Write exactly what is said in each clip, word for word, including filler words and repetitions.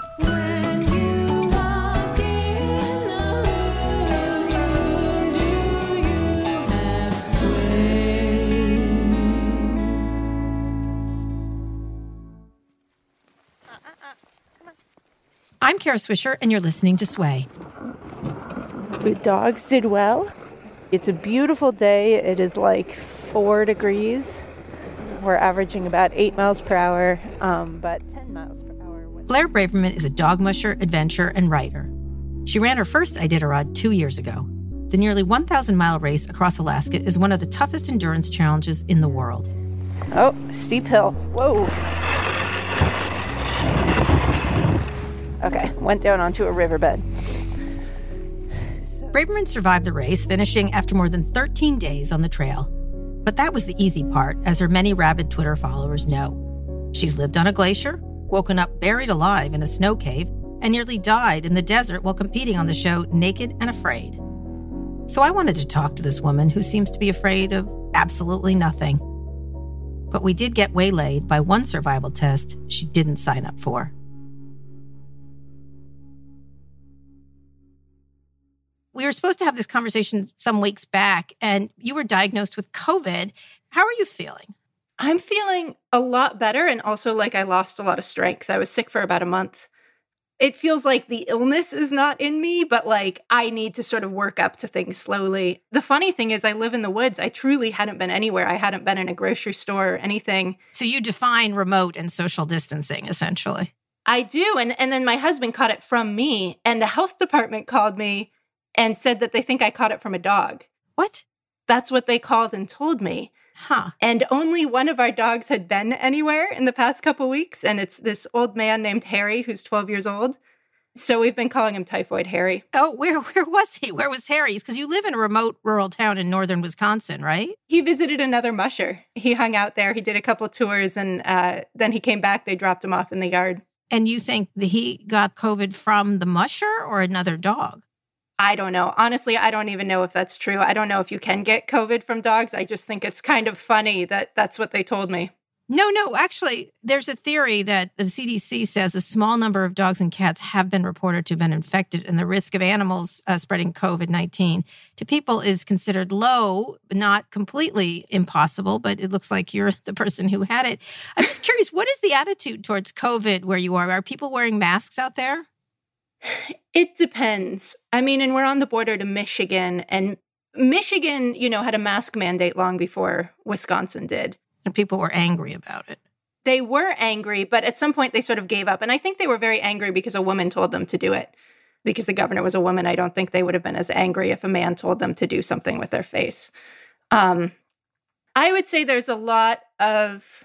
When you walk in the room, do you have sway? I'm Kara Swisher, and you're listening to Sway. The dogs did well. It's a beautiful day. It is like four degrees. We're averaging about eight miles per hour, um, but ten miles per hour. Blair Braverman is a dog musher, adventurer, and writer. She ran her first Iditarod two years ago. The nearly one thousand mile race across Alaska is one of the toughest endurance challenges in the world. Oh, steep hill. Whoa. Okay, went down onto a riverbed. Braverman survived the race, finishing after more than thirteen days on the trail. But that was the easy part, as her many rabid Twitter followers know. She's lived on a glacier, woken up buried alive in a snow cave, and nearly died in the desert while competing on the show Naked and Afraid. So I wanted to talk to this woman who seems to be afraid of absolutely nothing. But we did get waylaid by one survival test she didn't sign up for. We were supposed to have this conversation some weeks back, and you were diagnosed with COVID. How are you feeling? I'm feeling a lot better, and also like I lost a lot of strength. I was sick for about a month. It feels like the illness is not in me, but like I need to sort of work up to things slowly. The funny thing is I live in the woods. I truly hadn't been anywhere. I hadn't been in a grocery store or anything. So you define remote and social distancing, essentially. I do, and, and then my husband caught it from me, and the health department called me and said that they think I caught it from a dog. What? That's what they called and told me. Huh. And only one of our dogs had been anywhere in the past couple weeks, and it's this old man named Harry, who's twelve years old. So we've been calling him Typhoid Harry. Oh, where where was he? Where was Harry? Because you live in a remote rural town in northern Wisconsin, right? He visited another musher. He hung out there. He did a couple tours, and uh, then he came back. They dropped him off in the yard. And you think that he got COVID from the musher or another dog? I don't know. Honestly, I don't even know if that's true. I don't know if you can get COVID from dogs. I just think it's kind of funny that that's what they told me. No, no. Actually, there's a theory that the C D C says a small number of dogs and cats have been reported to have been infected, and the risk of animals uh, spreading COVID nineteen to people is considered low, not completely impossible, but it looks like you're the person who had it. I'm just curious, what is the attitude towards COVID where you are? Are people wearing masks out there? It depends. I mean, and we're on the border to Michigan, and Michigan, you know, had a mask mandate long before Wisconsin did. And people were angry about it. They were angry, but at some point they sort of gave up. And I think they were very angry because a woman told them to do it. Because the governor was a woman, I don't think they would have been as angry if a man told them to do something with their face. Um, I would say there's a lot of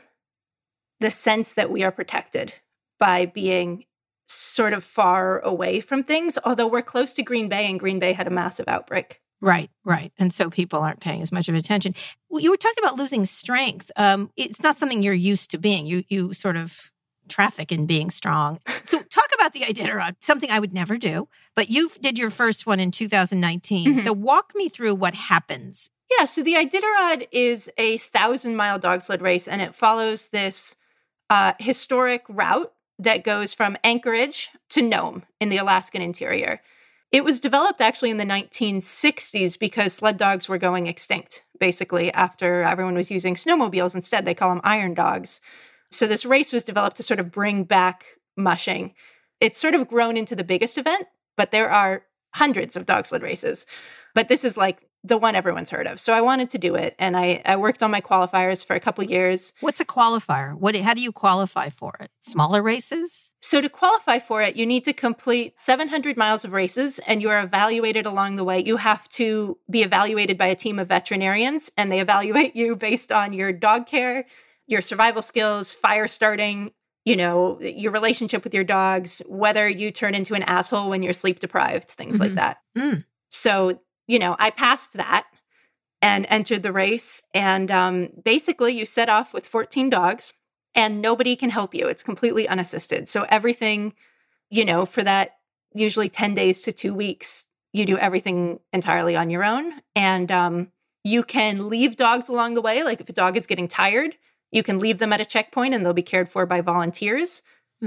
the sense that we are protected by being sort of far away from things, although we're close to Green Bay, and Green Bay had a massive outbreak. Right, right. And so people aren't paying as much of attention. Well, you were talking about losing strength. Um, it's not something you're used to being. You you sort of traffic in being strong. So talk about the Iditarod, something I would never do. But you did your first one in two thousand nineteen. Mm-hmm. So walk me through what happens. Yeah, so the Iditarod is a thousand-mile dog sled race, and it follows this uh, historic route that goes from Anchorage to Nome in the Alaskan interior. It was developed actually in the nineteen sixties because sled dogs were going extinct, basically, after everyone was using snowmobiles instead. They call them iron dogs. So this race was developed to sort of bring back mushing. It's sort of grown into the biggest event, but there are hundreds of dog sled races. But this is like the one everyone's heard of. So I wanted to do it, and I, I worked on my qualifiers for a couple years. What's a qualifier? What? How do you qualify for it? Smaller races? So to qualify for it, you need to complete seven hundred miles of races, and you are evaluated along the way. You have to be evaluated by a team of veterinarians, and they evaluate you based on your dog care, your survival skills, fire starting, you know, your relationship with your dogs, whether you turn into an asshole when you're sleep deprived, things mm-hmm. like that. Mm. So, you know, I passed that and entered the race. And um, basically, you set off with fourteen dogs, and nobody can help you. It's completely unassisted. So everything, you know, for that usually ten days to two weeks, you do everything entirely on your own. And um, you can leave dogs along the way. Like if a dog is getting tired, you can leave them at a checkpoint and they'll be cared for by volunteers. Mm-hmm.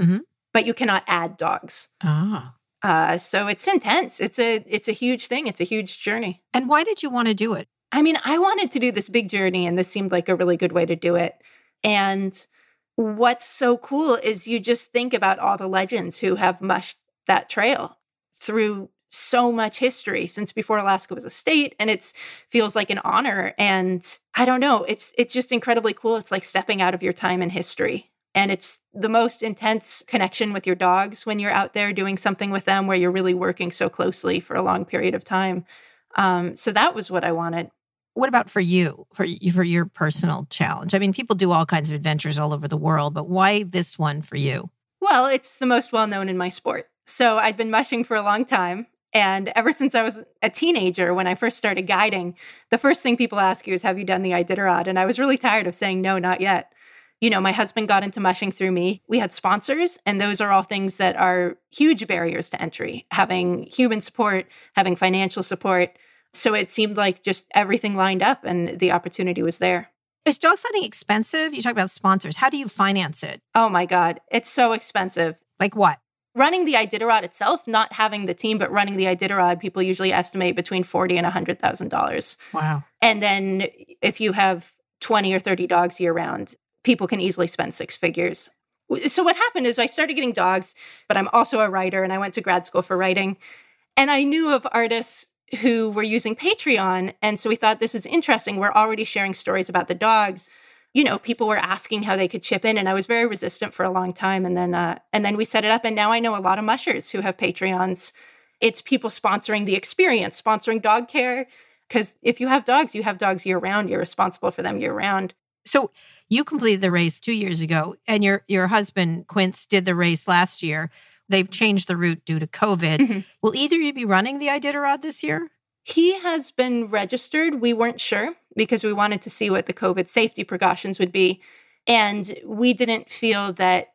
but you cannot add dogs. Ah. Uh, so it's intense. It's a it's a huge thing. It's a huge journey. And why did you want to do it? I mean, I wanted to do this big journey, and this seemed like a really good way to do it. And what's so cool is you just think about all the legends who have mushed that trail through so much history since before Alaska was a state, and it feels like an honor. And I don't know, it's it's just incredibly cool. It's like stepping out of your time in history. And it's the most intense connection with your dogs when you're out there doing something with them where you're really working so closely for a long period of time. Um, so that was what I wanted. What about for you, for you, for your personal challenge? I mean, people do all kinds of adventures all over the world, but why this one for you? Well, it's the most well-known in my sport. So I'd been mushing for a long time. And ever since I was a teenager, when I first started guiding, the first thing people ask you is, have you done the Iditarod? And I was really tired of saying, no, not yet. You know, my husband got into mushing through me. We had sponsors, and those are all things that are huge barriers to entry, having human support, having financial support. So it seemed like just everything lined up and the opportunity was there. Is dog sledding expensive? You talk about sponsors. How do you finance it? Oh my God, it's so expensive. Like what? Running the Iditarod itself, not having the team, but running the Iditarod, people usually estimate between forty thousand dollars and one hundred thousand dollars. Wow. And then if you have twenty or thirty dogs year round, people can easily spend six figures. So what happened is I started getting dogs, but I'm also a writer, and I went to grad school for writing. And I knew of artists who were using Patreon. And so we thought, this is interesting. We're already sharing stories about the dogs. You know, people were asking how they could chip in, and I was very resistant for a long time. And then, uh, and then we set it up, and now I know a lot of mushers who have Patreons. It's people sponsoring the experience, sponsoring dog care. Because if you have dogs, you have dogs year round. You're responsible for them year round. So you completed the race two years ago, and your your husband, Quince, did the race last year. They've changed the route due to COVID. Mm-hmm. Will either of you be running the Iditarod this year? He has been registered. We weren't sure because we wanted to see what the COVID safety precautions would be. And we didn't feel that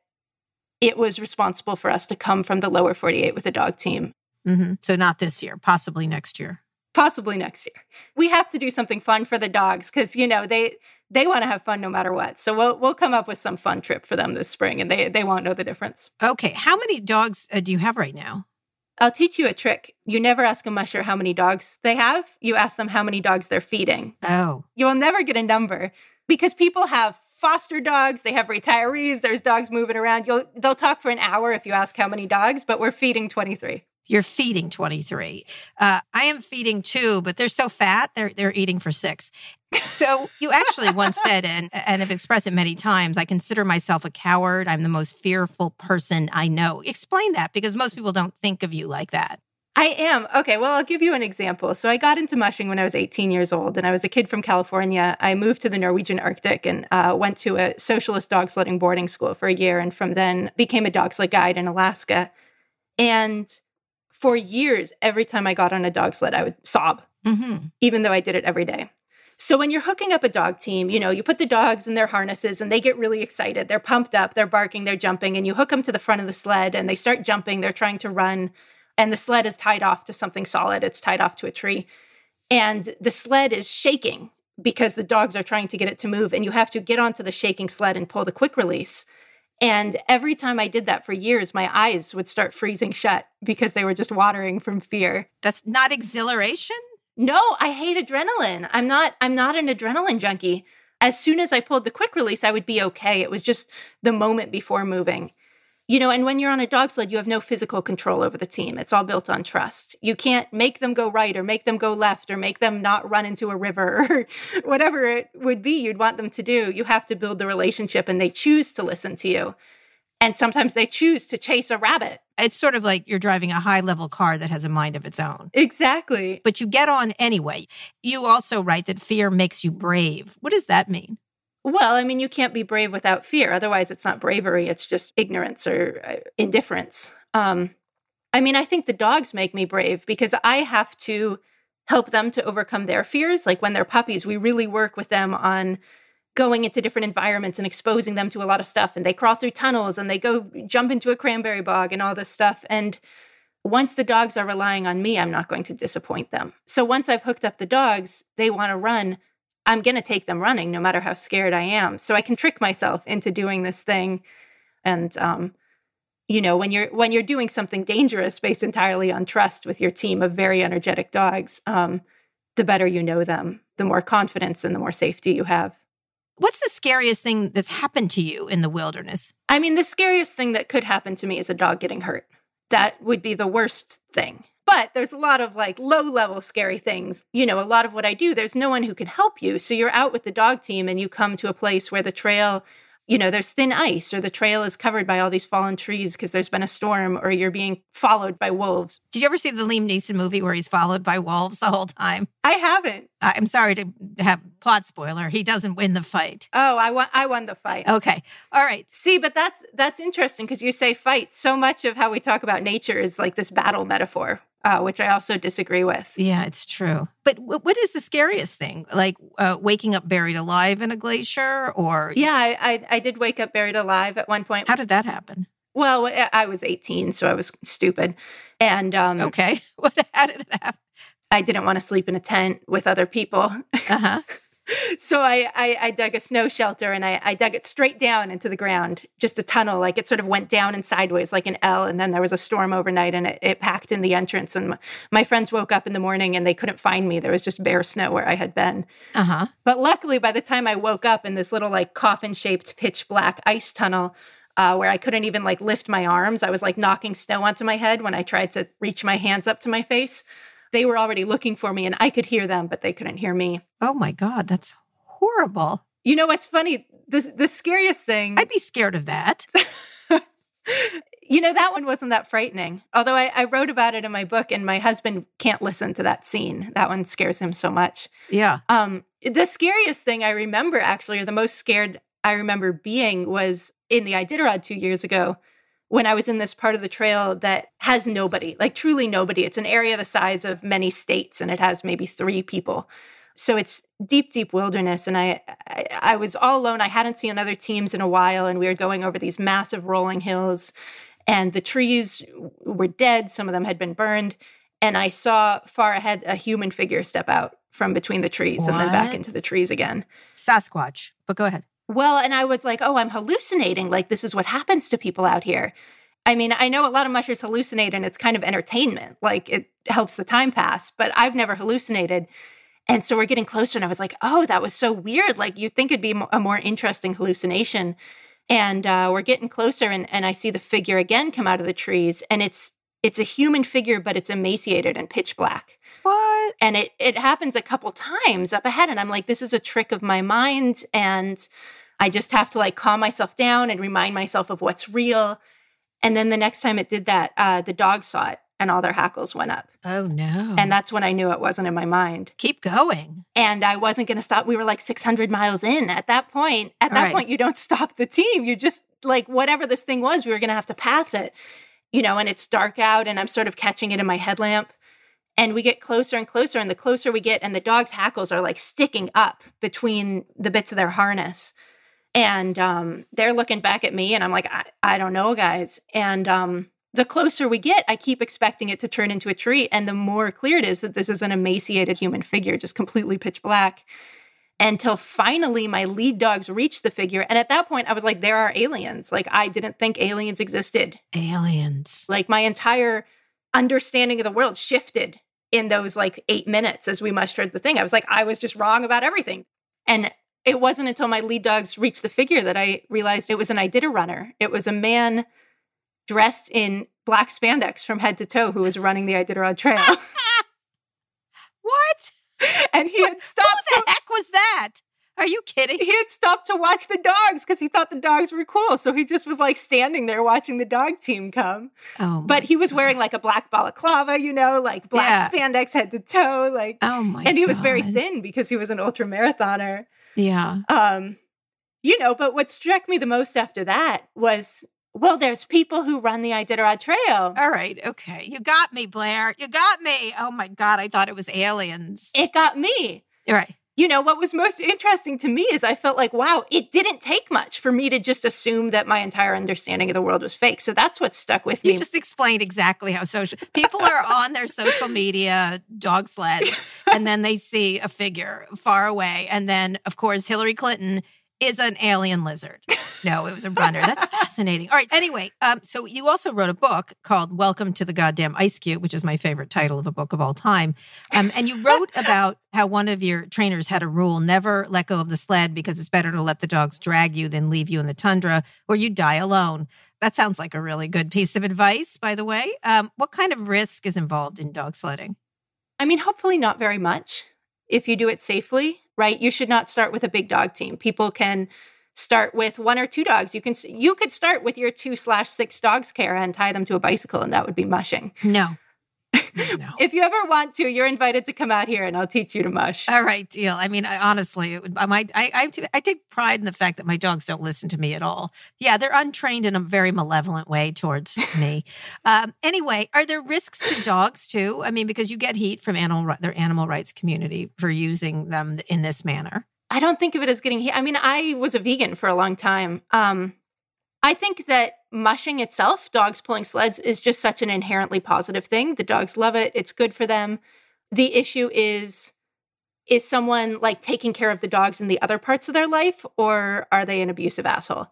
it was responsible for us to come from the lower forty-eight with a dog team. Mm-hmm. So not this year, possibly next year. Possibly next year. We have to do something fun for the dogs because, you know, they they want to have fun no matter what. So we'll we'll come up with some fun trip for them this spring, and they, they won't know the difference. Okay. How many dogs uh, do you have right now? I'll teach you a trick. You never ask a musher how many dogs they have. You ask them how many dogs they're feeding. Oh. You will never get a number because people have foster dogs. They have retirees. There's dogs moving around. You'll They'll talk for an hour if you ask how many dogs, but we're feeding twenty-three. You're feeding twenty-three. Uh, I am feeding two, but they're so fat, they're they're eating for six. So you actually once said, and, and have expressed it many times, I consider myself a coward. I'm the most fearful person I know. Explain that, because most people don't think of you like that. I am. Okay, well, I'll give you an example. So I got into mushing when I was eighteen years old, and I was a kid from California. I moved to the Norwegian Arctic and uh, went to a socialist dog sledding boarding school for a year, and from then became a dog sled guide in Alaska. And for years, every time I got on a dog sled, I would sob, Mm-hmm. even though I did it every day. So when you're hooking up a dog team, you know, you put the dogs in their harnesses and they get really excited. They're pumped up, they're barking, they're jumping, and you hook them to the front of the sled and they start jumping, they're trying to run, and the sled is tied off to something solid. It's tied off to a tree. And the sled is shaking because the dogs are trying to get it to move, and you have to get onto the shaking sled and pull the quick release. And every time I did that for years, my eyes would start freezing shut because they were just watering from fear. That's not exhilaration? No, I hate adrenaline. I'm not I'm not an adrenaline junkie. As soon as I pulled the quick release, I would be okay. It was just the moment before moving. You know, and when you're on a dog sled, you have no physical control over the team. It's all built on trust. You can't make them go right or make them go left or make them not run into a river or whatever it would be you'd want them to do. You have to build the relationship, and they choose to listen to you. And sometimes they choose to chase a rabbit. It's sort of like you're driving a high-level car that has a mind of its own. Exactly. But you get on anyway. You also write that fear makes you brave. What does that mean? Well, I mean, you can't be brave without fear. Otherwise, it's not bravery. It's just ignorance or uh, indifference. Um, I mean, I think the dogs make me brave because I have to help them to overcome their fears. Like when they're puppies, we really work with them on going into different environments and exposing them to a lot of stuff. And they crawl through tunnels and they go jump into a cranberry bog and all this stuff. And once the dogs are relying on me, I'm not going to disappoint them. So once I've hooked up the dogs, they want to run. I'm going to take them running no matter how scared I am. So I can trick myself into doing this thing. And um, you know, when you're when you're doing something dangerous based entirely on trust with your team of very energetic dogs, um, the better you know them, the more confidence and the more safety you have. What's the scariest thing that's happened to you in the wilderness? I mean, the scariest thing that could happen to me is a dog getting hurt. That would be the worst thing. But there's a lot of like low level scary things. You know, a lot of what I do, there's no one who can help you. So you're out with the dog team and you come to a place where the trail, you know, there's thin ice or the trail is covered by all these fallen trees because there's been a storm or you're being followed by wolves. Did you ever see the Liam Neeson movie where he's followed by wolves the whole time? I haven't. I'm sorry to have plot spoiler. He doesn't win the fight. Oh, I won, I won the fight. Okay. All right. See, but that's that's interesting because you say fight. So much of how we talk about nature is like this battle metaphor, uh, which I also disagree with. Yeah, it's true. But w- what is the scariest thing? Like uh, waking up buried alive in a glacier or? Yeah, I, I, I did wake up buried alive at one point. How did that happen? Well, I was eighteen, so I was stupid. And um, okay. What? How did it happen? I didn't want to sleep in a tent with other people. Uh-huh. So I, I, I dug a snow shelter and I, I dug it straight down into the ground, just a tunnel. Like it sort of went down and sideways like an L. And then there was a storm overnight and it, it packed in the entrance. And my, my friends woke up in the morning and they couldn't find me. There was just bare snow where I had been. Uh-huh. But luckily, by the time I woke up in this little like coffin-shaped pitch black ice tunnel, Uh, where I couldn't even like lift my arms. I was like knocking snow onto my head when I tried to reach my hands up to my face. They were already looking for me and I could hear them, but they couldn't hear me. Oh my God, that's horrible. You know what's funny? The, the scariest thing... I'd be scared of that. You know, that one wasn't that frightening. Although I, I wrote about it in my book and my husband can't listen to that scene. That one scares him so much. Yeah. Um, the scariest thing I remember actually, or the most scared I remember being was in the Iditarod two years ago when I was in this part of the trail that has nobody, like truly nobody. It's an area the size of many states and it has maybe three people. So it's deep, deep wilderness. And I, I, I was all alone. I hadn't seen other teams in a while. And we were going over these massive rolling hills and the trees were dead. Some of them had been burned. And I saw far ahead a human figure step out from between the trees What? and then back into the trees again. Sasquatch, but go ahead. Well, and I was like, oh, I'm hallucinating. Like, this is what happens to people out here. I mean, I know a lot of mushers hallucinate and it's kind of entertainment. Like, it helps the time pass, but I've never hallucinated. And so we're getting closer and I was like, oh, that was so weird. Like, you'd think it'd be a more interesting hallucination. And uh, we're getting closer and, and I see the figure again come out of the trees. And it's it's a human figure, but it's emaciated and pitch black. What? And it it happens a couple times up ahead. And I'm like, this is a trick of my mind. And I just have to like calm myself down and remind myself of what's real. And then the next time it did that, uh, the dogs saw it and all their hackles went up. Oh, no. And that's when I knew it wasn't in my mind. Keep going. And I wasn't going to stop. We were like six hundred miles in. At that point, at that Right. point, you don't stop the team. You just like whatever this thing was, we were going to have to pass it. You know, and it's dark out and I'm sort of catching it in my headlamp. And we get closer and closer. And the closer we get, and the dog's hackles are like sticking up between the bits of their harness. And um, they're looking back at me and I'm like, I, I don't know, guys. And um, the closer we get, I keep expecting it to turn into a tree. And the more clear it is that this is an emaciated human figure, just completely pitch black. Until finally my lead dogs reached the figure. And at that point, I was like, there are aliens. Like, I didn't think aliens existed. Aliens. Like, my entire understanding of the world shifted in those like eight minutes as we mustered the thing. I was like, I was just wrong about everything. And it wasn't until my lead dogs reached the figure that I realized it was an Iditarunner. It was a man dressed in black spandex from head to toe who was running the Iditarod Trail. What? And he had stopped. Who the to, heck was that? Are you kidding? he had stopped to watch the dogs because he thought the dogs were cool. So he just was like standing there watching the dog team come. Oh, my But he was God. wearing like a black balaclava, you know, like black Yeah. spandex head to toe, like. Oh, my and he was very God. thin because he was an ultra marathoner. Yeah. Um, you know, but what struck me the most after that was, well, there's people who run the Iditarod Trail. All right. Okay. You got me, Blair. You got me. Oh, my God. I thought it was aliens. It got me. All right. You know, what was most interesting to me is I felt like, wow, it didn't take much for me to just assume that my entire understanding of the world was fake. So that's what stuck with You me. just explained exactly how social people are on their social media dog sleds, and then they see a figure far away. And then, of course, Hillary Clinton is an alien lizard. No, it was a runner. That's fascinating. All right. Anyway, um, so you also wrote a book called Welcome to the Goddamn Ice Cube, which is my favorite title of a book of all time. Um, and you wrote about how one of your trainers had a rule, never let go of the sled because it's better to let the dogs drag you than leave you in the tundra or you die alone. That sounds like a really good piece of advice, by the way. Um, what kind of risk is involved in dog sledding? I mean, hopefully not very much if you do it safely, right? You should not start with a big dog team. People can start with one or two dogs. You can you could start with your two slash six dogs, Kara, and tie them to a bicycle, and that would be mushing. No. No. If you ever want to, you're invited to come out here, and I'll teach you to mush. All right, deal. I mean, I, honestly, it would, I, might, I, I I take pride in the fact that my dogs don't listen to me at all. Yeah, they're untrained in a very malevolent way towards me. Um, anyway, are there risks to dogs too? I mean, because you get heat from animal their animal rights community for using them in this manner. I don't think of it as getting heat. I mean, I was a vegan for a long time. Um, I think that mushing itself, dogs pulling sleds, is just such an inherently positive thing. The dogs love it. It's good for them. The issue is, is someone like taking care of the dogs in the other parts of their life, or are they an abusive asshole?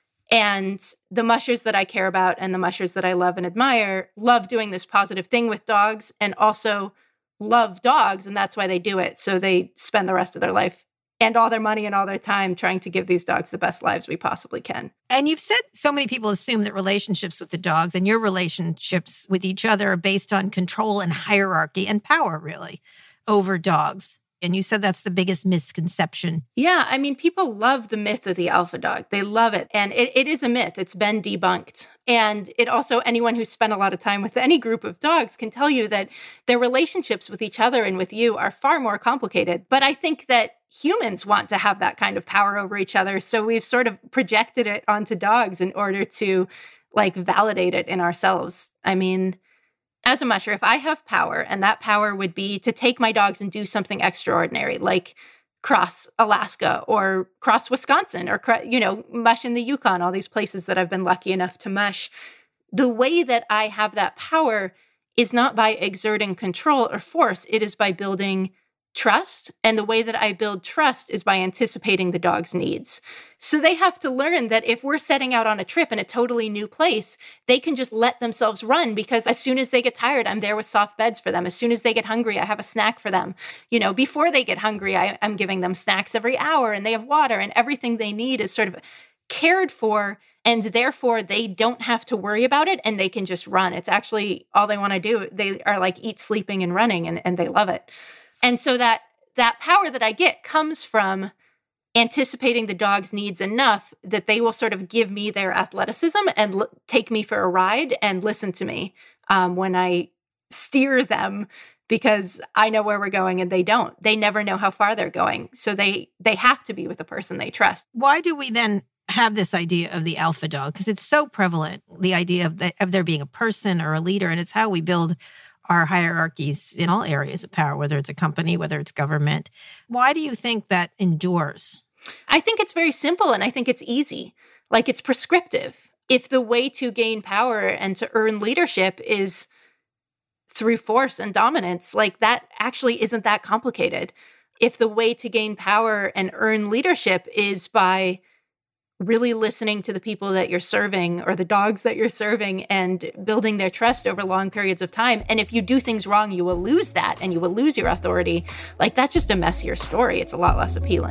And the mushers that I care about and the mushers that I love and admire love doing this positive thing with dogs and also love dogs, and that's why they do it. So they spend the rest of their life and all their money and all their time trying to give these dogs the best lives we possibly can. And you've said so many people assume that relationships with the dogs and your relationships with each other are based on control and hierarchy and power, really, over dogs. And you said that's the biggest misconception. Yeah, I mean, people love the myth of the alpha dog. They love it. And it, it is a myth. It's been debunked. And it also, anyone who's spent a lot of time with any group of dogs can tell you that their relationships with each other and with you are far more complicated. But I think that humans want to have that kind of power over each other. So we've sort of projected it onto dogs in order to like validate it in ourselves. I mean, as a musher, if I have power, and that power would be to take my dogs and do something extraordinary, like cross Alaska or cross Wisconsin or, you know, mush in the Yukon, all these places that I've been lucky enough to mush. The way that I have that power is not by exerting control or force. It is by building trust. And the way that I build trust is by anticipating the dog's needs. So they have to learn that if we're setting out on a trip in a totally new place, they can just let themselves run because as soon as they get tired, I'm there with soft beds for them. As soon as they get hungry, I have a snack for them. You know, before they get hungry, I, I'm giving them snacks every hour and they have water and everything they need is sort of cared for. And therefore, they don't have to worry about it and they can just run. It's actually all they want to do. They are like eat, sleeping, and running, and, and they love it. And so that that power that I get comes from anticipating the dog's needs enough that they will sort of give me their athleticism and l- take me for a ride and listen to me um, when I steer them because I know where we're going and they don't. They never know how far they're going. So they they have to be with the person they trust. Why do we then have this idea of the alpha dog? Because it's so prevalent, the idea of, the, of there being a person or a leader, and it's how we build our hierarchies in all areas of power, whether it's a company, whether it's government. Why do you think that endures? I think it's very simple and I think it's easy. Like it's prescriptive. If the way to gain power and to earn leadership is through force and dominance, like that actually isn't that complicated. If the way to gain power and earn leadership is by really listening to the people that you're serving or the dogs that you're serving and building their trust over long periods of time. And if you do things wrong, you will lose that and you will lose your authority. Like that's just a messier story. It's a lot less appealing.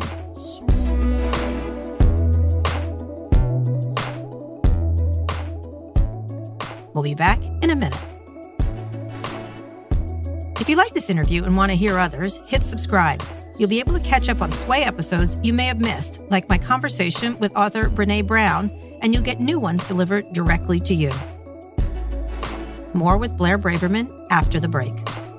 We'll be back in a minute. If you like this interview and want to hear others, hit subscribe. You'll be able to catch up on Sway episodes you may have missed, like my conversation with author Brené Brown, and you'll get new ones delivered directly to you. More with Blair Braverman after the break.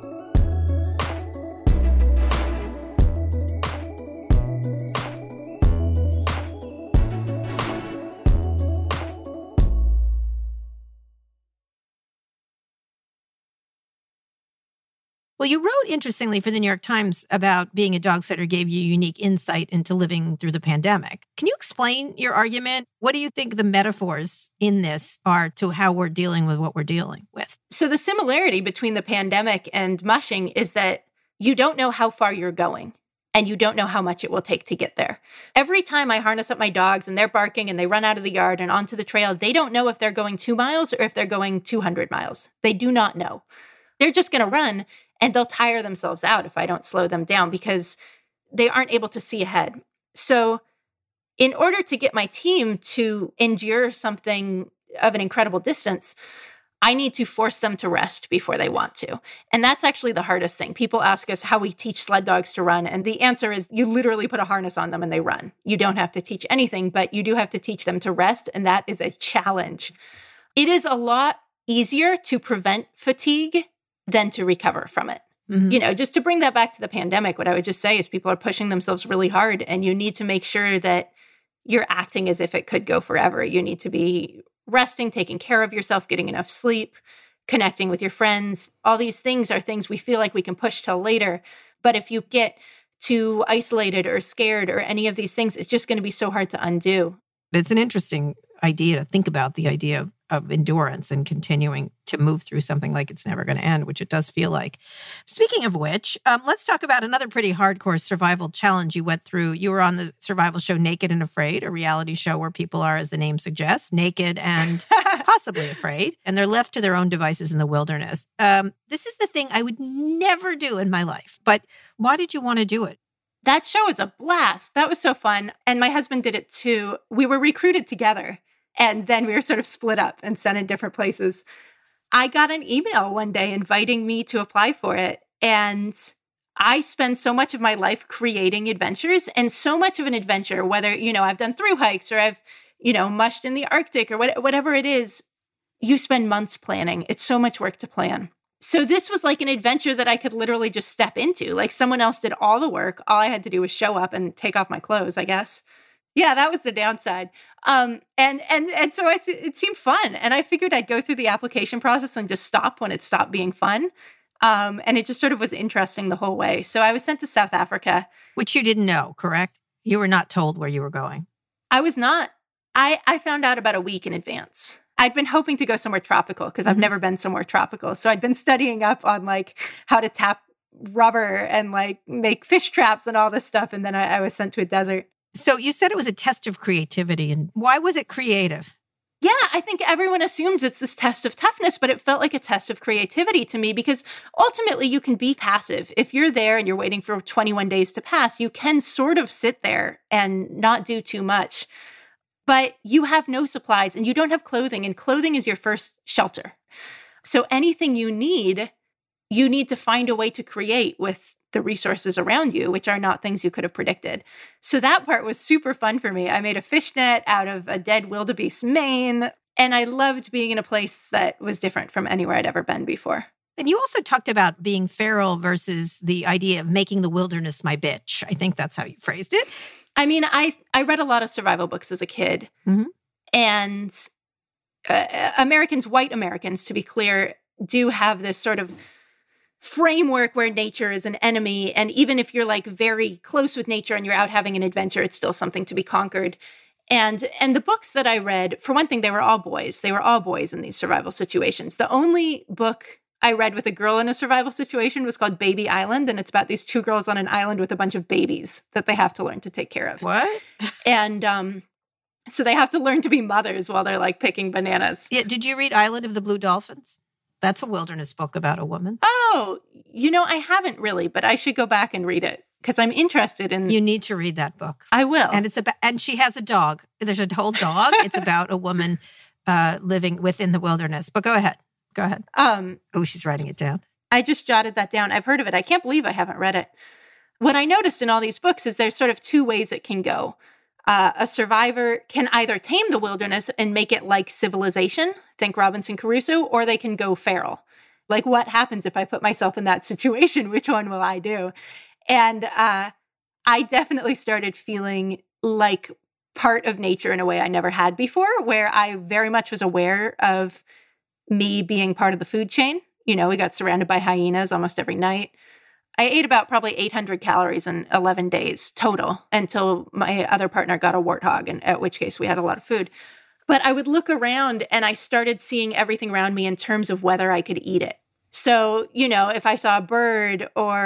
Well, you wrote, interestingly, for the New York Times about being a dog sitter gave you unique insight into living through the pandemic. Can you explain your argument? What do you think the metaphors in this are to how we're dealing with what we're dealing with? So the similarity between the pandemic and mushing is that you don't know how far you're going. and you don't know how much it will take to get there. Every time I harness up my dogs and they're barking and they run out of the yard and onto the trail, they don't know if they're going two miles or if they're going two hundred miles. They do not know. They're just going to run, and they'll tire themselves out if I don't slow them down because they aren't able to see ahead. So in order to get my team to endure something of an incredible distance, I need to force them to rest before they want to. And that's actually the hardest thing. People ask us how we teach sled dogs to run. And the answer is you literally put a harness on them and they run. You don't have to teach anything, but you do have to teach them to rest. And that is a challenge. It is a lot easier to prevent fatigue than to recover from it. Mm-hmm. You know, just to bring that back to the pandemic, what I would just say is people are pushing themselves really hard, and you need to make sure that you're acting as if it could go forever. You need to be resting, taking care of yourself, getting enough sleep, connecting with your friends. All these things are things we feel like we can push till later. But if you get too isolated or scared or any of these things, it's just going to be so hard to undo. It's an interesting idea to think about, the idea of, of endurance and continuing to move through something like it's never going to end, which it does feel like. Speaking of which, um, let's talk about another pretty hardcore survival challenge you went through. You were on the survival show Naked and Afraid, a reality show where people are, as the name suggests, naked and possibly afraid, and they're left to their own devices in the wilderness. Um, this is the thing I would never do in my life. But why did you want to do it? That show was a blast. That was so fun. And my husband did it too. We were recruited together, and then we were sort of split up and sent in different places. I got an email one day inviting me to apply for it. And I spend so much of my life creating adventures, and so much of an adventure, whether, you know, I've done through hikes or I've, you know, mushed in the Arctic or what, whatever it is, you spend months planning. It's so much work to plan. So this was like an adventure that I could literally just step into. Like someone else did all the work. All I had to do was show up and take off my clothes, I guess. Yeah, that was the downside. Um, and and and so I, it seemed fun. And I figured I'd go through the application process and just stop when it stopped being fun. Um, and it just sort of was interesting the whole way. So I was sent to South Africa. Which you didn't know, correct? You were not told where you were going. I was not. I, I found out about a week in advance. I'd been hoping to go somewhere tropical because mm-hmm. I've never been somewhere tropical. So I'd been studying up on like how to tap rubber and like make fish traps and all this stuff. And then I, I was sent to a desert. So you said it was a test of creativity. And why was it creative? Yeah, I think everyone assumes it's this test of toughness, but it felt like a test of creativity to me because ultimately you can be passive. If you're there and you're waiting for twenty-one days to pass, you can sort of sit there and not do too much. But you have no supplies and you don't have clothing, and clothing is your first shelter. So anything you need, you need to find a way to create with the resources around you, which are not things you could have predicted. So that part was super fun for me. I made a fishnet out of a dead wildebeest mane, and I loved being in a place that was different from anywhere I'd ever been before. And you also talked about being feral versus the idea of making the wilderness my bitch. I think that's how you phrased it. I mean, I, I read a lot of survival books as a kid. Mm-hmm. And uh, Americans, white Americans, to be clear, do have this sort of framework where nature is an enemy. And even if you're like very close with nature and you're out having an adventure, it's still something to be conquered. And and the books that I read, for one thing, they were all boys. They were all boys in these survival situations. The only book I read with a girl in a survival situation was called Baby Island. And it's about these two girls on an island with a bunch of babies that they have to learn to take care of. What? And um, so they have to learn to be mothers while they're like picking bananas. Yeah. Did you read Island of the Blue Dolphins? That's a wilderness book about a woman. Oh, you know, I haven't really, but I should go back and read it because I'm interested in. You need to read that book. I will. And it's about, and she has a dog. There's a whole dog. It's about a woman uh, living within the wilderness. But go ahead. Go ahead. Um, oh, she's writing it down. I just jotted that down. I've heard of it. I can't believe I haven't read it. What I noticed in all these books is there's sort of two ways it can go. Uh, a survivor can either tame the wilderness and make it like civilization, think Robinson Crusoe, or they can go feral. Like, what happens if I put myself in that situation? Which one will I do? And uh, I definitely started feeling like part of nature in a way I never had before, where I very much was aware of me being part of the food chain. You know, we got surrounded by hyenas almost every night. I ate about probably eight hundred calories in eleven days total until my other partner got a warthog, and at which case we had a lot of food. But I would look around and I started seeing everything around me in terms of whether I could eat it. So, you know, if I saw a bird or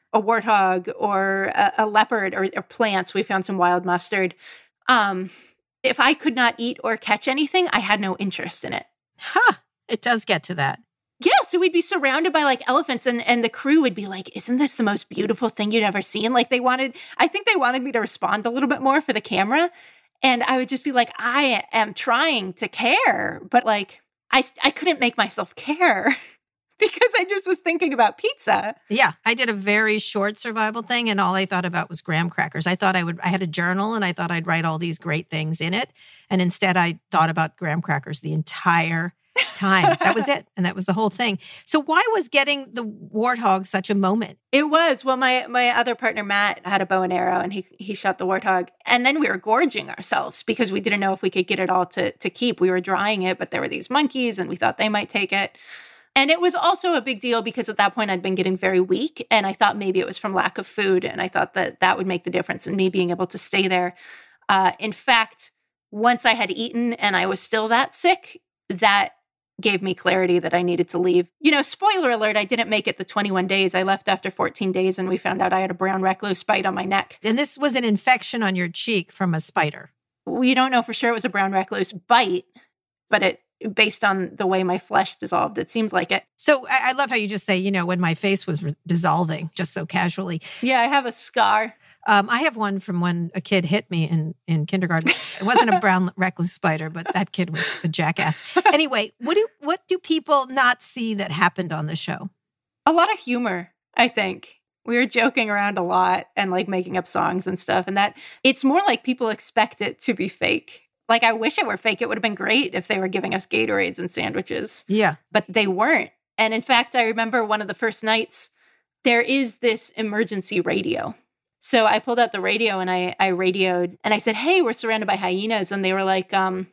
a warthog or a, a leopard or, or plants. We found some wild mustard. Um, if I could not eat or catch anything, I had no interest in it. Huh. It does get to that. Yeah, so we'd be surrounded by like elephants and, and the crew would be like, isn't this the most beautiful thing you'd ever seen? Like they wanted, I think they wanted me to respond a little bit more for the camera. And I would just be like, I am trying to care, but like I, I couldn't make myself care because I just was thinking about pizza. Yeah, I did a very short survival thing and all I thought about was graham crackers. I thought I would, I had a journal and I thought I'd write all these great things in it. And instead I thought about graham crackers the entire time. That was it. And that was the whole thing. So why was getting the warthog such a moment? It was. Well, my my other partner, Matt, had a bow and arrow and he he shot the warthog. And then we were gorging ourselves because we didn't know if we could get it all to, to keep. We were drying it, but there were these monkeys and we thought they might take it. And it was also a big deal because at that point I'd been getting very weak and I thought maybe it was from lack of food. And I thought that that would make the difference in me being able to stay there. Uh, in fact, once I had eaten and I was still that sick, that gave me clarity that I needed to leave. You know, spoiler alert, I didn't make it the twenty-one days. I left after fourteen days and we found out I had a brown recluse bite on my neck. And this was an infection on your cheek from a spider. We don't know for sure it was a brown recluse bite, but it, based on the way my flesh dissolved, it seems like it. So I, I love how you just say, you know, when my face was re- dissolving, just so casually. Yeah, I have a scar. Um, I have one from when a kid hit me in, in kindergarten. It wasn't a brown recluse spider, but that kid was a jackass. Anyway, what do what do people not see that happened on the show? A lot of humor, I think. We were joking around a lot and like making up songs and stuff. And that it's more like people expect it to be fake. Like, I wish it were fake. It would have been great if they were giving us Gatorades and sandwiches. Yeah. But they weren't. And in fact, I remember one of the first nights, there is this emergency radio. So I pulled out the radio and I, I radioed and I said, hey, we're surrounded by hyenas. And they were like, um,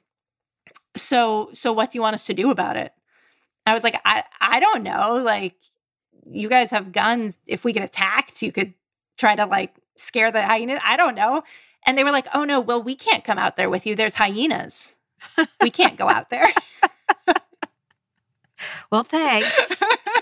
so, so what do you want us to do about it? I was like, I, I don't know. Like, you guys have guns. If we get attacked, you could try to like scare the hyenas. I don't know. And they were like, oh no, well, we can't come out there with you. There's hyenas. We can't go out there. Well, thanks.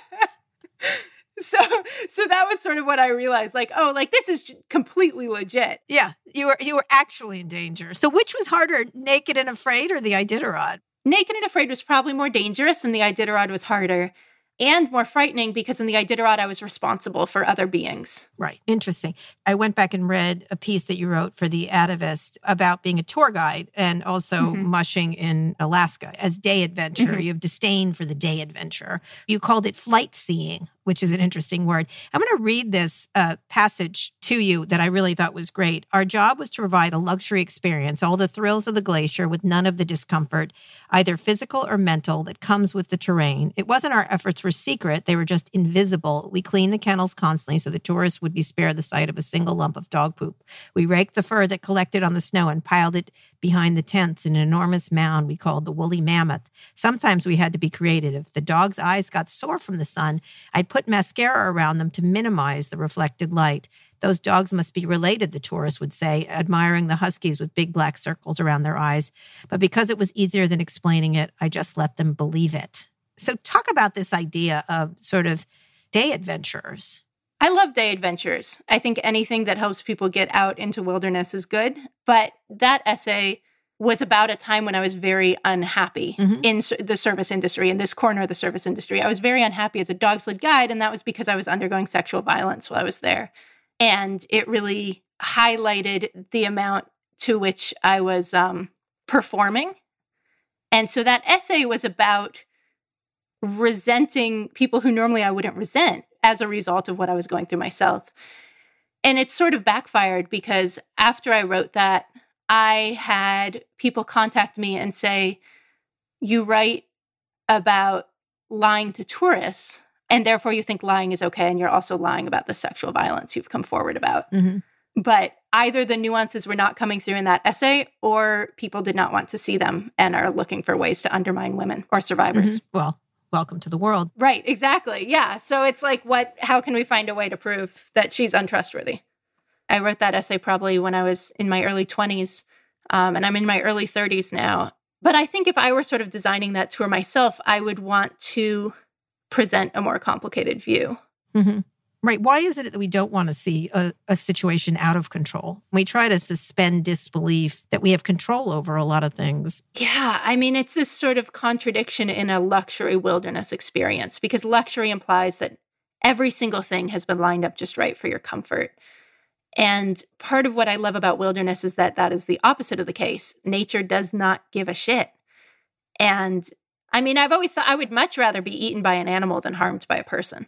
So, so that was sort of what I realized, like, oh, like this is completely legit. Yeah, you were you were actually in danger. So which was harder, Naked and Afraid or the Iditarod? Naked and Afraid was probably more dangerous and the Iditarod was harder and more frightening because in the Iditarod, I was responsible for other beings. Right. Interesting. I went back and read a piece that you wrote for the Atavist about being a tour guide and also Mm-hmm. mushing in Alaska as day adventure. Mm-hmm. You have disdain for the day adventure. You called it flight seeing, which is an interesting word. I'm going to read this uh, passage to you that I really thought was great. Our job was to provide a luxury experience, all the thrills of the glacier with none of the discomfort, either physical or mental, that comes with the terrain. It wasn't our efforts were secret. They were just invisible. We cleaned the kennels constantly so the tourists would be spared the sight of a single lump of dog poop. We raked the fur that collected on the snow and piled it behind the tents in an enormous mound we called the woolly mammoth. Sometimes we had to be creative. If the dog's eyes got sore from the sun, I'd put mascara around them to minimize the reflected light. Those dogs must be related, the tourists would say, admiring the huskies with big black circles around their eyes. But because it was easier than explaining it, I just let them believe it. So talk about this idea of sort of day adventurers. I love day adventures. I think anything that helps people get out into wilderness is good. But that essay was about a time when I was very unhappy Mm-hmm. in s- the service industry, in this corner of the service industry. I was very unhappy as a dog sled guide, and that was because I was undergoing sexual violence while I was there. And it really highlighted the amount to which I was um, performing. And so that essay was about resenting people who normally I wouldn't resent as a result of what I was going through myself. And it sort of backfired because after I wrote that, I had people contact me and say, you write about lying to tourists, and therefore you think lying is okay, and you're also lying about the sexual violence you've come forward about. Mm-hmm. But either the nuances were not coming through in that essay, or people did not want to see them and are looking for ways to undermine women or survivors. Mm-hmm. Well, welcome to the world. Right, exactly. Yeah. So it's like, what, how can we find a way to prove that she's untrustworthy? I wrote that essay probably when I was in my early twenties, um, and I'm in my early thirties now. But I think if I were sort of designing that tour myself, I would want to present a more complicated view. Mm-hmm. Right. Why is it that we don't want to see a, a situation out of control? We try to suspend disbelief that we have control over a lot of things. Yeah, I mean, it's this sort of contradiction in a luxury wilderness experience, because luxury implies that every single thing has been lined up just right for your comfort. And part of what I love about wilderness is that that is the opposite of the case. Nature does not give a shit. And I mean, I've always thought I would much rather be eaten by an animal than harmed by a person.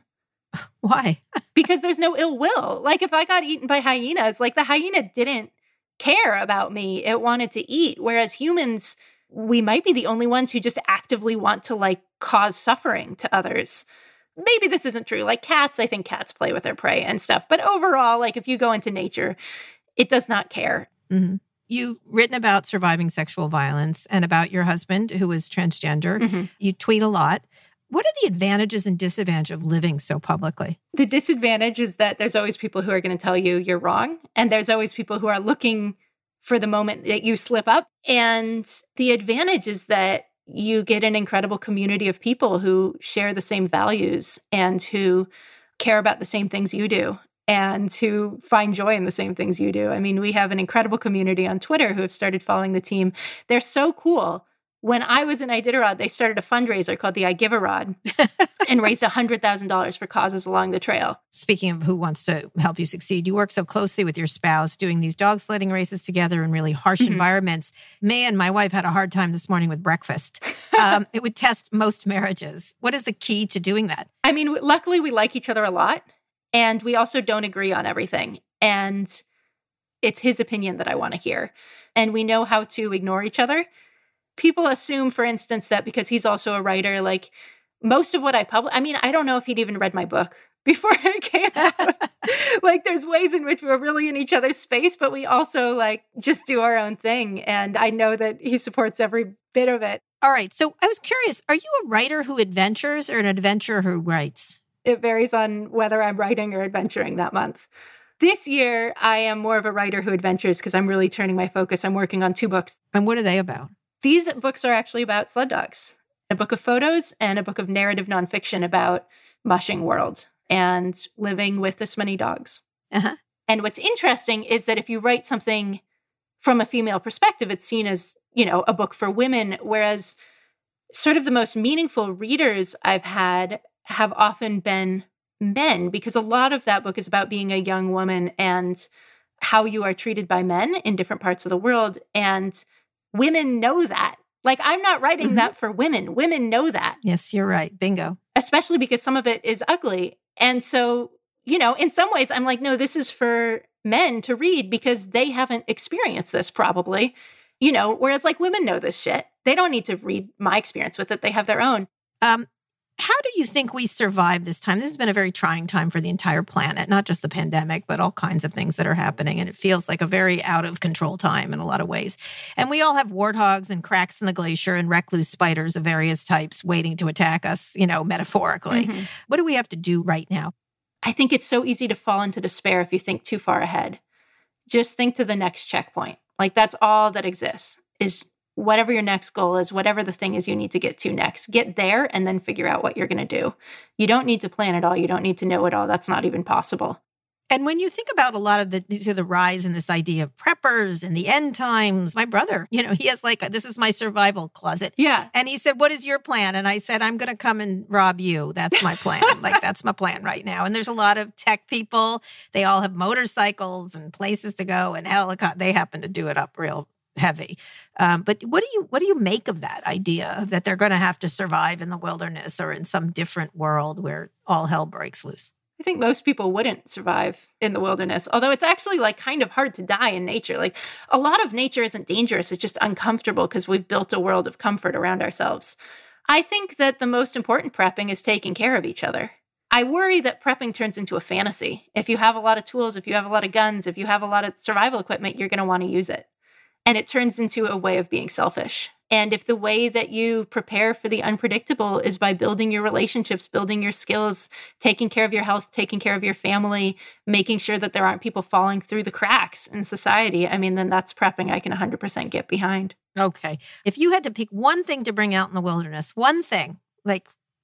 Why? Because there's no ill will. Like if I got eaten by hyenas, like the hyena didn't care about me. It wanted to eat. Whereas humans, we might be the only ones who just actively want to like cause suffering to others. Maybe this isn't true. Like cats, I think cats play with their prey and stuff. But overall, like if you go into nature, it does not care. Mm-hmm. You've written about surviving sexual violence and about your husband who is transgender. Mm-hmm. You tweet a lot. What are the advantages and disadvantages of living so publicly? The disadvantage is that there's always people who are going to tell you you're wrong. And there's always people who are looking for the moment that you slip up. And the advantage is that you get an incredible community of people who share the same values and who care about the same things you do and who find joy in the same things you do. I mean, we have an incredible community on Twitter who have started following the team. They're so cool. When I was in Iditarod, they started a fundraiser called the I Give a Rod and raised one hundred thousand dollars for causes along the trail. Speaking of who wants to help you succeed, you work so closely with your spouse doing these dog sledding races together in really harsh Mm-hmm. environments. Me and my wife had a hard time this morning with breakfast. Um, it would test most marriages. What is the key to doing that? I mean, luckily we like each other a lot, and we also don't agree on everything. And it's his opinion that I want to hear. And we know how to ignore each other. People assume, for instance, that because he's also a writer, like most of what I publish, I mean, I don't know if he'd even read my book before it came out. Like there's ways in which we're really in each other's space, but we also like just do our own thing. And I know that he supports every bit of it. All right. So I was curious, are you a writer who adventures or an adventurer who writes? It varies on whether I'm writing or adventuring that month. This year, I am more of a writer who adventures because I'm really turning my focus. I'm working on two books. And what are they about? These books are actually about sled dogs, a book of photos and a book of narrative nonfiction about mushing world and living with this many dogs. Uh-huh. And what's interesting is that if you write something from a female perspective, it's seen as, you know, a book for women, whereas sort of the most meaningful readers I've had have often been men, because a lot of that book is about being a young woman and how you are treated by men in different parts of the world. And women know that. Like, I'm not writing Mm-hmm. that for women. Women know that, Yes, you're right. Bingo. especially because some of it is ugly. And so, you know, in some ways, I'm like, no, this is for men to read because they haven't experienced this probably, you know, whereas like women know this shit. They don't need to read my experience with it. They have their own. Um, how do you think we survive this time? This has been a very trying time for the entire planet, not just the pandemic, but all kinds of things that are happening. And it feels like a very out of control time in a lot of ways. And we all have warthogs and cracks in the glacier and recluse spiders of various types waiting to attack us, you know, metaphorically. Mhm. What do we have to do right now? I think it's so easy to fall into despair if you think too far ahead. Just think to the next checkpoint. Like that's all that exists is whatever your next goal is, whatever the thing is you need to get to next, get there and then figure out what you're going to do. You don't need to plan it all. You don't need to know it all. That's not even possible. And when you think about a lot of the to the rise in this idea of preppers and the end times, my brother, you know, he has like, a, this is my survival closet. Yeah. And he said, what is your plan? And I said, I'm going to come and rob you. That's my plan. Like, that's my plan right now. And there's a lot of tech people. They all have motorcycles and places to go and helicopter. They happen to do it up real heavy. Um, but what do you what do you make of that idea of that they're going to have to survive in the wilderness or in some different world where all hell breaks loose? I think most people wouldn't survive in the wilderness, although it's actually like kind of hard to die in nature. Like a lot of nature isn't dangerous. It's just uncomfortable because we've built a world of comfort around ourselves. I think that the most important prepping is taking care of each other. I worry that prepping turns into a fantasy. If you have a lot of tools, if you have a lot of guns, if you have a lot of survival equipment, you're going to want to use it. And it turns into a way of being selfish. And if the way that you prepare for the unpredictable is by building your relationships, building your skills, taking care of your health, taking care of your family, making sure that there aren't people falling through the cracks in society, I mean, then that's prepping I can one hundred percent get behind. Okay. If you had to pick one thing to bring out in the wilderness, one thing, like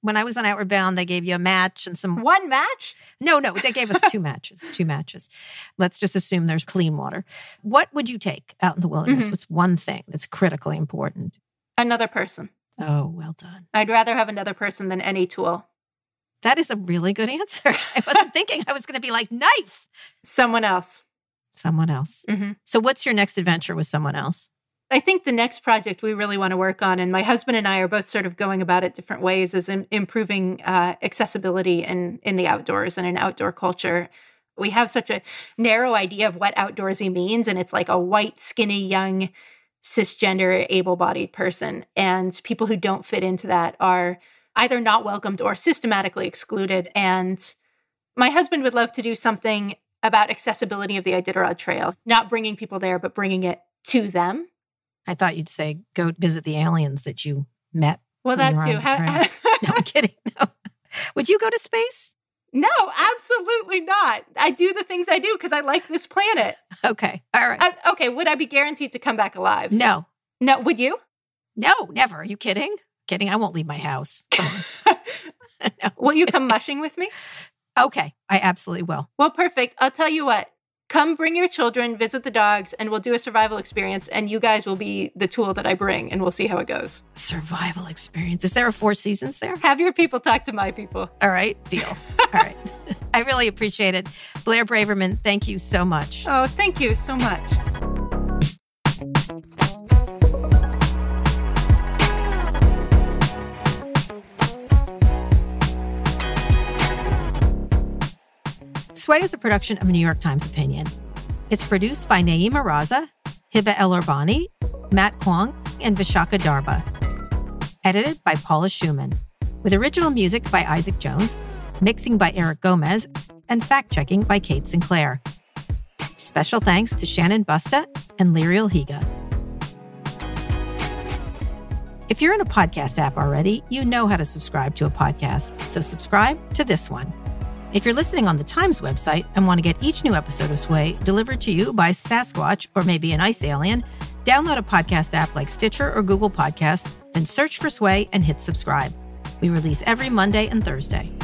When I was on Outward Bound, they gave you a match and some... One match? No, no, they gave us two matches, two matches. Let's just assume there's clean water. What would you take out in the wilderness? Mhm. What's one thing that's critically important? Another person. Oh, well done. I'd rather have another person than any tool. That is a really good answer. I wasn't thinking I was going to be like, knife. Someone else. Someone else. Mhm. So what's your next adventure with someone else? I think the next project we really want to work on, and my husband and I are both sort of going about it different ways, is in, improving uh, accessibility in, in the outdoors and in outdoor culture. We have such a narrow idea of what outdoorsy means, and it's like a white, skinny, young, cisgender, able-bodied person. And people who don't fit into that are either not welcomed or systematically excluded. And my husband would love to do something about accessibility of the Iditarod Trail, not bringing people there, but bringing it to them. I thought you'd say go visit the aliens that you met. Well, when that you too. were on the Ha- trail. No, I'm kidding. No. Would you go to space? No, absolutely not. I do the things I do because I like this planet. Okay. All right. I, okay, would I be guaranteed to come back alive? No. No, would you? No, never. Are you kidding? Kidding. I won't leave my house. Come on. No. Will you come mushing with me? Okay. I absolutely will. Well, perfect. I'll tell you what. Come bring your children, visit the dogs, and we'll do a survival experience, and you guys will be the tool that I bring, and we'll see how it goes. Survival experience. Is there a Four Seasons there? Have your people talk to my people. All right. Deal. All right. I really appreciate it. Blair Braverman, thank you so much. Oh, thank you so much. Sway is a production of New York Times Opinion. It's produced by Naeema Raza, Hiba El-Orbani, Matt Kwong, and Vishaka Darba. Edited by Paula Schumann. With original music by Isaac Jones, mixing by Eric Gomez, and fact-checking by Kate Sinclair. Special thanks to Shannon Busta and Liriel Higa. If you're in a podcast app already, you know how to subscribe to a podcast, so subscribe to this one. If you're listening on the Times website and want to get each new episode of Sway delivered to you by Sasquatch or maybe an ice alien, download a podcast app like Stitcher or Google Podcasts, then search for Sway and hit subscribe. We release every Monday and Thursday.